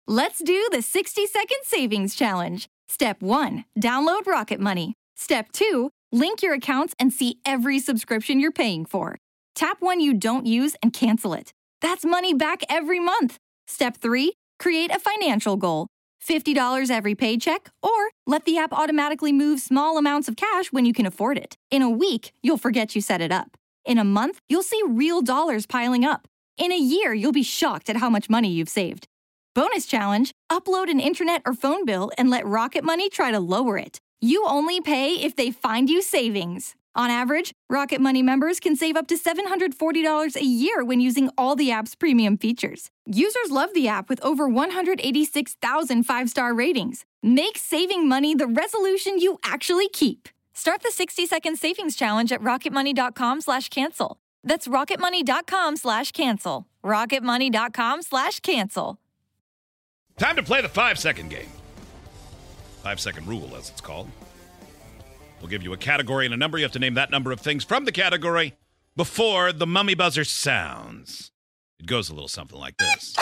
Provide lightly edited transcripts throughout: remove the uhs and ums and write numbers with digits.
Let's do the 60-second savings challenge. Step 1, download Rocket Money. Step 2, link your accounts and see every subscription you're paying for. Tap one you don't use and cancel it. That's money back every month. Step 3, create a financial goal. $50 every paycheck, or let the app automatically move small amounts of cash when you can afford it. In a week, you'll forget you set it up. In a month, you'll see real dollars piling up. In a year, you'll be shocked at how much money you've saved. Bonus challenge, upload an internet or phone bill and let Rocket Money try to lower it. You only pay if they find you savings. On average, Rocket Money members can save up to $740 a year when using all the app's premium features. Users love the app with over 186,000 five-star ratings. Make saving money the resolution you actually keep. Start the 60-second savings challenge at rocketmoney.com/cancel. That's rocketmoney.com/cancel. rocketmoney.com/cancel. Time to play the 5-second game. 5-second rule, as it's called. We'll give you a category and a number. You have to name that number of things from the category before the mummy buzzer sounds. It goes a little something like this.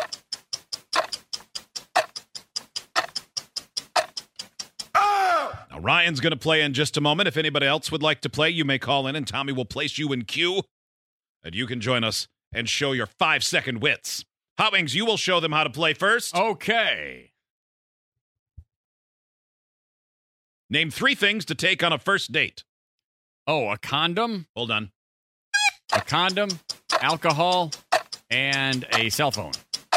Now, Ryan's going to play in just a moment. If anybody else would like to play, you may call in, and Tommy will place you in queue. And you can join us and show your 5-second wits. Hot Wings, you will show them how to play first. Okay. Name 3 things to take on a first date. Oh, a condom, Hold on. alcohol, and a cell phone.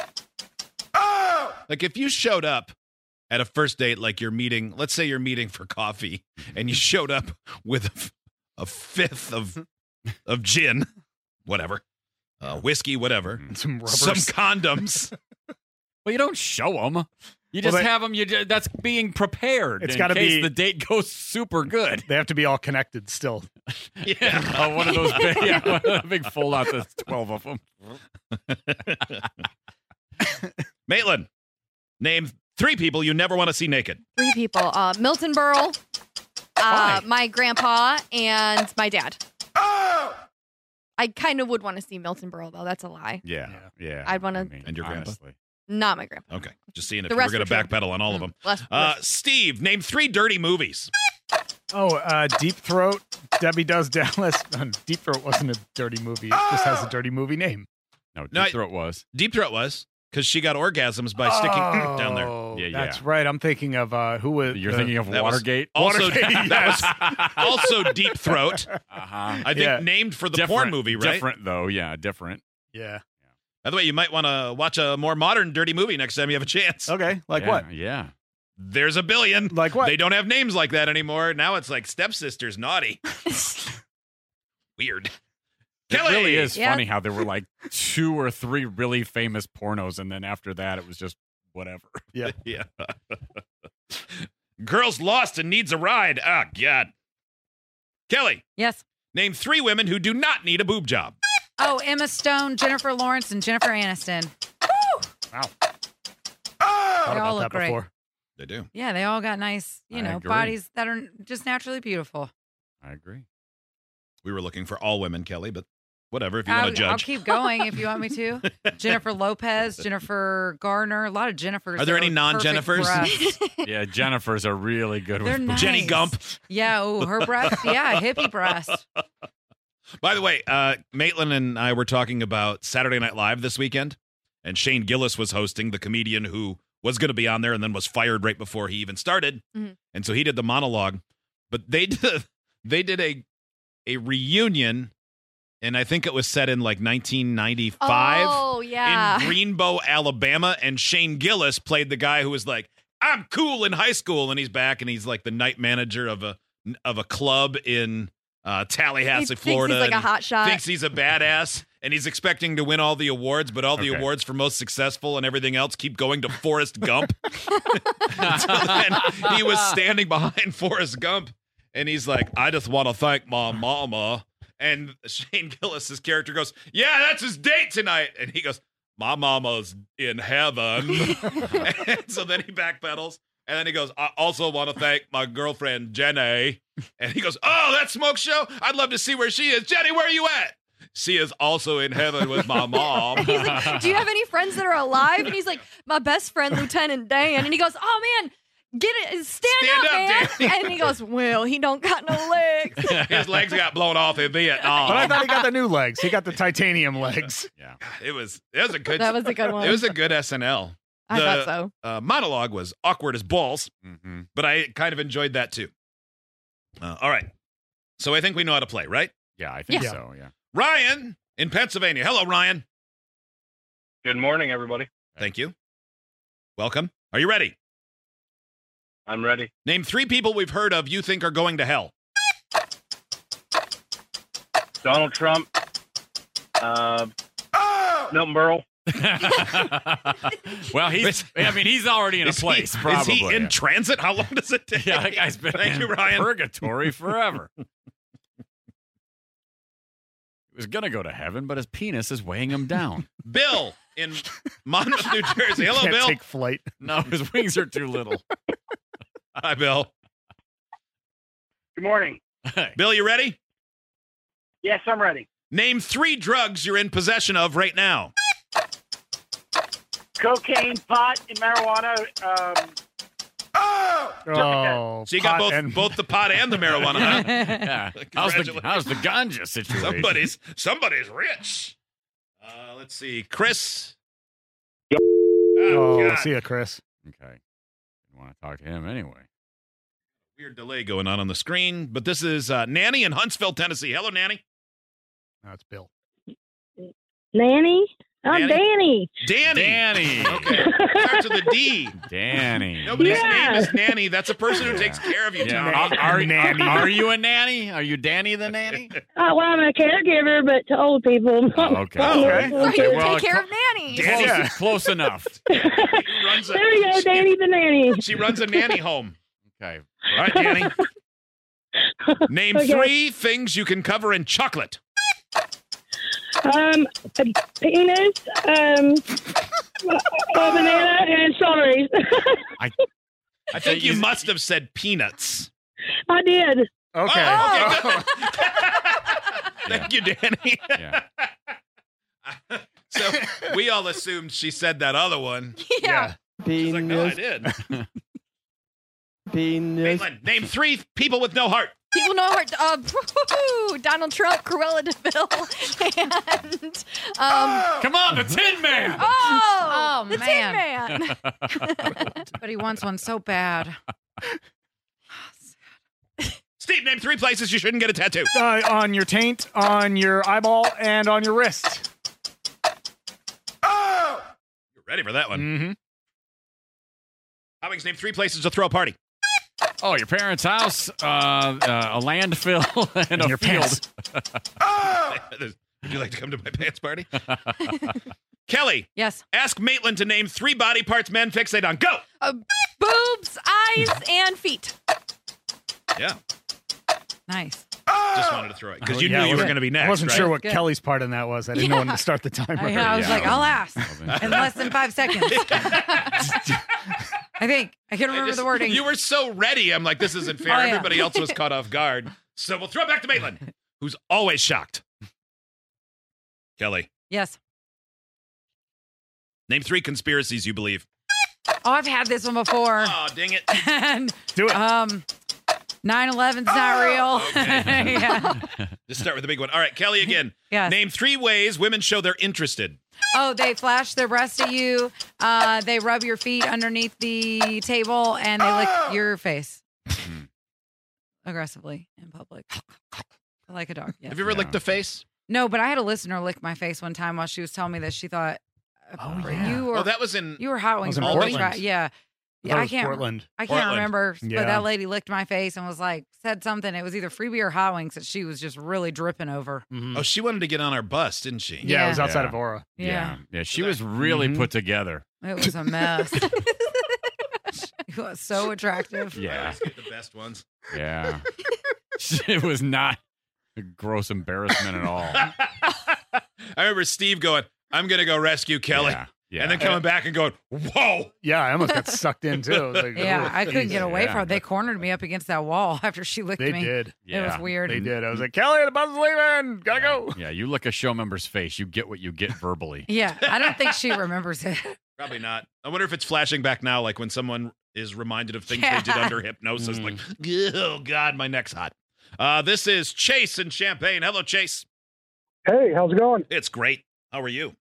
Like if you showed up at a first date, like you're meeting, let's say you're meeting for coffee, and you showed up with a fifth of gin, whatever, whiskey, whatever, And some rubbers. some condoms. Well, you don't show them. You just have them. That's being prepared. It's in gotta case be- the date goes super good. They have to be all connected still. Yeah. Oh, one of those big, one of the big fold out. That's 12 of them. Maitland, name 3 people you never want to see naked. 3 people. Milton Berle, Why? my grandpa, and my dad. I kind of would want to see Milton Berle, though. That's a lie. Yeah. I'd wanna- And your grandpa? honestly. Not my grandpa. Okay. Just seeing if The you were rest going to were true. backpedal on all of them. Less- Steve, name 3 dirty movies. Deep Throat, Debbie Does Dallas. Deep Throat wasn't a dirty movie. It just has a dirty movie name. No, No, Deep Throat was. Deep Throat was, because she got orgasms by sticking down there. Yeah, That's right. I'm thinking of who was. You're thinking of that was- Watergate? Also, Watergate, that was also Deep Throat. Uh-huh. I think Yeah. named for the porn movie, right? Different, though. Yeah, different. Yeah. By the way, you might want to watch a more modern dirty movie next time you have a chance. Okay. Like Yeah, what? Yeah. There's a billion. Like what? They don't have names like that anymore. Now it's like Stepsisters, naughty. Weird. It Kelly! really is Yeah. funny how there were like 2 or 3 really famous pornos, and then after that, it was just whatever. Yeah. Yeah. Girl's lost and needs a ride. Ah, God. Kelly, Yes. name 3 women who do not need a boob job. Oh, Emma Stone, Jennifer Lawrence, and Jennifer Aniston. Wow. They all Thought look about that great. before. They do. Yeah, they all got nice, I agree. bodies that are just naturally beautiful. I agree. We were looking for all women, Kelly, but whatever, if you want to I'll judge. keep going if you want me to. Jennifer Lopez, Jennifer Garner, a lot of Jennifers. Are there that any non-Jennifers? perfect breasts. Yeah, Jennifer's a really good They're one. nice. Jenny Gump. Yeah, oh, her breast. Yeah, hippie breast. By the way, Maitland and I were talking about Saturday Night Live this weekend, and Shane Gillis was hosting, the comedian who was going to be on there and then was fired right before he even started. Mhm. And so he did the monologue, but they did a reunion, and I think it was set in like 1995 Oh, yeah. in Greenbow, Alabama, and Shane Gillis played the guy who was like, I'm cool in high school, and he's back, and he's like the night manager of a club in Tallahassee, He thinks Florida. he's like a and hot shot. Thinks he's a badass, and he's expecting to win all the awards, but all the Okay. awards for most successful and everything else keep going to Forrest Gump. So then he was standing behind Forrest Gump, and he's like, I just want to thank my mama. And Shane Gillis's character goes, yeah, that's his date tonight. And he goes, my mama's in heaven. And so then he backpedals. And then he goes, I also want to thank my girlfriend, Jenny. And he goes, oh, that smoke show? I'd love to see where she is. Jenny, where are you at? She is also in heaven with my mom. He's like, do you have any friends that are alive? And he's like, my best friend, Lieutenant Dan. And he goes, oh, man, stand up, man. Danny. And he goes, well, he don't got no legs. His legs got blown off in Vietnam. But I thought he got the new legs. He got the titanium legs. Yeah. It was a good. That was a good one. It was a good SNL. I thought so. Monologue was awkward as balls, Mm-hmm. but I kind of enjoyed that too. All right, so I think we know how to play, right? Yeah, I think Yeah. so. Yeah. Ryan in Pennsylvania. Hello, Ryan. Good morning, everybody. Thank you. Welcome. Are you ready? I'm ready. Name 3 people we've heard of you think are going to hell. Donald Trump, Milton Berle. Well, he's already in a place, probably. Is he in transit? How long does it take? Yeah, that guy's been Thank in you, Ryan. purgatory forever. He was going to go to heaven, but his penis is weighing him down. Bill in Monmouth, New Jersey. Hello, Can't Bill. take flight. No, his wings are too little. Hi, Bill. Good morning. Bill, you ready? Yes, I'm ready. Name 3 drugs you're in possession of right now. Cocaine, pot, and marijuana. Oh, So you got pot both the pot and the marijuana, huh? Yeah. How's the ganja situation? Somebody's rich. Let's see. Chris. Oh, God. see ya, Chris. Okay. I want to talk to him anyway. Weird delay going on the screen, but this is Nanny in Huntsville, Tennessee. Hello, Nanny. No, it's Bill. Nanny? I'm Danny? Danny. Danny. Danny. Okay. Starts with a D. Danny. Nobody's Yeah. name is Nanny. That's a person who takes care of you. Yeah. Tom. Are you a nanny? Are you Danny the nanny? Well, I'm a caregiver, but to old people. Oh, okay. Okay. So Okay, you well, take care of nannies. Danny. Yeah. Close enough. Runs a- There you go, Danny the nanny. She runs a nanny home. Okay. All right, Danny. Name Okay. 3 things you can cover in chocolate. A penis, a banana, and strawberries. I think you must have said peanuts. I did. Okay. Oh, okay, good. Thank you, Danny. Yeah. So we all assumed she said that other one. Yeah. She's like, no, I did. Maitland, name 3 people with no heart. People know her. Donald Trump, Cruella DeVille, and Come on, the Tin Man. oh, the man. Tin Man. But he wants one so bad. Steve, name 3 places you shouldn't get a tattoo. On your taint, on your eyeball, and on your wrist. You're ready for that one. Mm-hmm. Howings, name 3 places to throw a party. Oh, your parents' house, a landfill, and a your field. pants. Would you like to come to my pants party? Kelly, Yes. ask Maitland to name 3 body parts men fixate on. Go! Boobs, eyes, and feet. Yeah, Nice. just wanted to throw it because you Yeah, knew I you were wasn't- going to be next. I wasn't right? sure what Good. Kelly's part in that was. I didn't know when to start the timer. I was Yeah. like, I'll ask Wasn't- in less than 5 seconds. I think. I can remember the wording. You were so ready. I'm like, this isn't fair. Oh, yeah. Everybody else was caught off guard. So we'll throw it back to Maitland, who's always shocked. Kelly, Yes. name 3 conspiracies you believe. Oh, I've had this one before. Oh, dang it. And Do it. 9/11's not real. Okay. Yeah. Just start with the big one. All right, Kelly again. Yes. Name 3 ways women show they're interested. Oh, they flash their breast at you. They rub your feet underneath the table, and they lick your face aggressively in public, like a dog. Yes. Have you ever licked a face? No, but I had a listener lick my face one time while she was telling me that she thought yeah. you were Oh, that was in. you were hot wings. in all Portland. try- Yeah. Yeah, I can't. Portland. I can't Portland. remember, Yeah. but that lady licked my face and was like, said something. It was either freebie or hot wings that she was just really dripping over. Mhm. Oh, she wanted to get on our bus, didn't she? Yeah, it was outside Yeah. of Aura. Yeah, Yeah. She was really Mhm. put together. it was a mess. It was so attractive. Yeah. Let's get the best ones. Yeah. It was not a gross embarrassment at all. I remember Steve going, I'm going to go rescue Kelly. Yeah. Yeah. and then coming back and going, whoa. Yeah, I almost got sucked in too. Like, Yeah, oh, I couldn't geez. get away Yeah. from it. They cornered me up against that wall after she licked They me. did. It was weird. They did. I was like, Kelly, the bus is leaving. Gotta go. Yeah, you lick a show member's face, you get what you get verbally. Yeah, I don't think she remembers it. Probably not. I wonder if it's flashing back now, like when someone is reminded of things they did Yeah. under hypnosis. Like, oh, God, my neck's hot. This is Chase in Champaign. Hello, Chase. Hey, how's it going? It's great. How are you?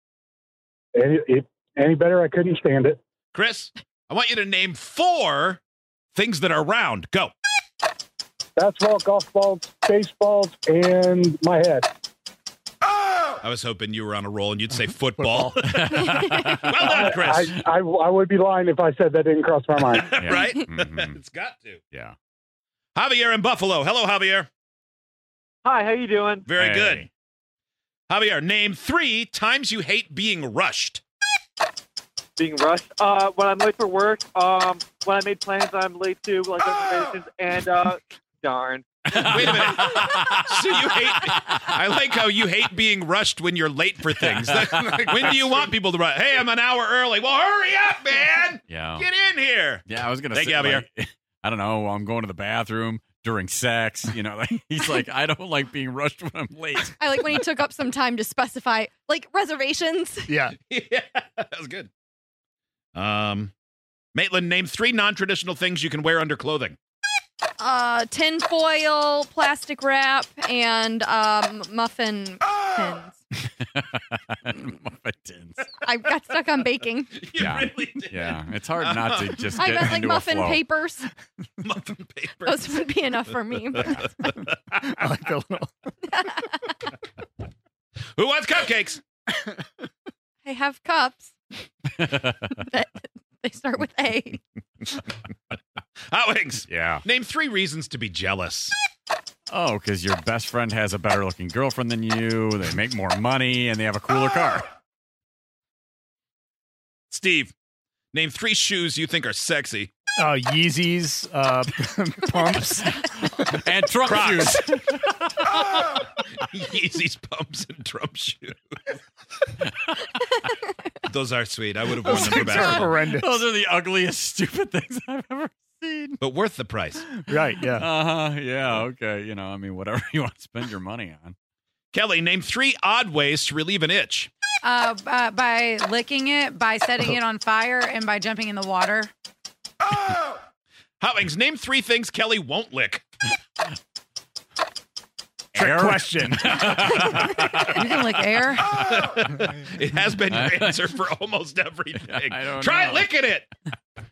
Any better? I couldn't stand it. Chris, I want you to name 4 things that are round. Go. Basketball, golf balls, baseballs, and my head. I was hoping you were on a roll and you'd say football. Well done, Chris. I would be lying if I said that didn't cross my mind. Yeah. Right? Mhm. It's got to. Yeah. Javier in Buffalo. Hello, Javier. Hi, how you doing? Very Hey. good. Javier, name 3 times you hate being rushed. Being rushed. When I'm late for work. When I made plans I'm late to, like reservations, and darn. Wait a minute. So you hate, I like how you hate being rushed when you're late for things. When do you want people to rush? Hey, I'm an hour early. Well, hurry up, man. Yeah. Get in here. Yeah, I was gonna Thank say, you, Javier. like, I don't know. I'm going to the bathroom during sex. You know, like, he's like, I don't like being rushed when I'm late. I like when he took up some time to specify, like, reservations. Yeah. Yeah, that was good. Maitland, name 3 non-traditional things you can wear under clothing. Tin foil, plastic wrap, and muffin pins. Muffin tins. I got stuck on baking. You Yeah. really did. Yeah, it's hard not to just I get got like into muffin a flow. papers. Muffin paper. Those would be enough for me. But I like the little. Who wants cupcakes? I have cups that they start with A. Hot Wings. Yeah. Name 3 reasons to be jealous. Oh, because your best friend has a better looking girlfriend than you. They make more money and they have a cooler car. Steve, name 3 shoes you think are sexy. Yeezys, pumps. And Trump Crocs. shoes. Yeezys, pumps, and Trump shoes. Those are sweet. I would have worn them for Those are basketball. horrendous. Those are the ugliest, stupid things I've ever seen. But worth the price. Right, yeah. Yeah, okay. You know, I mean, whatever you want to spend your money on. Kelly, name 3 odd ways to relieve an itch. By licking it, by setting it on fire, and by jumping in the water. Hot Wings, name 3 things Kelly won't lick. Trick Air? question. You can lick air. It has been your answer for almost everything. I don't Try know. licking it.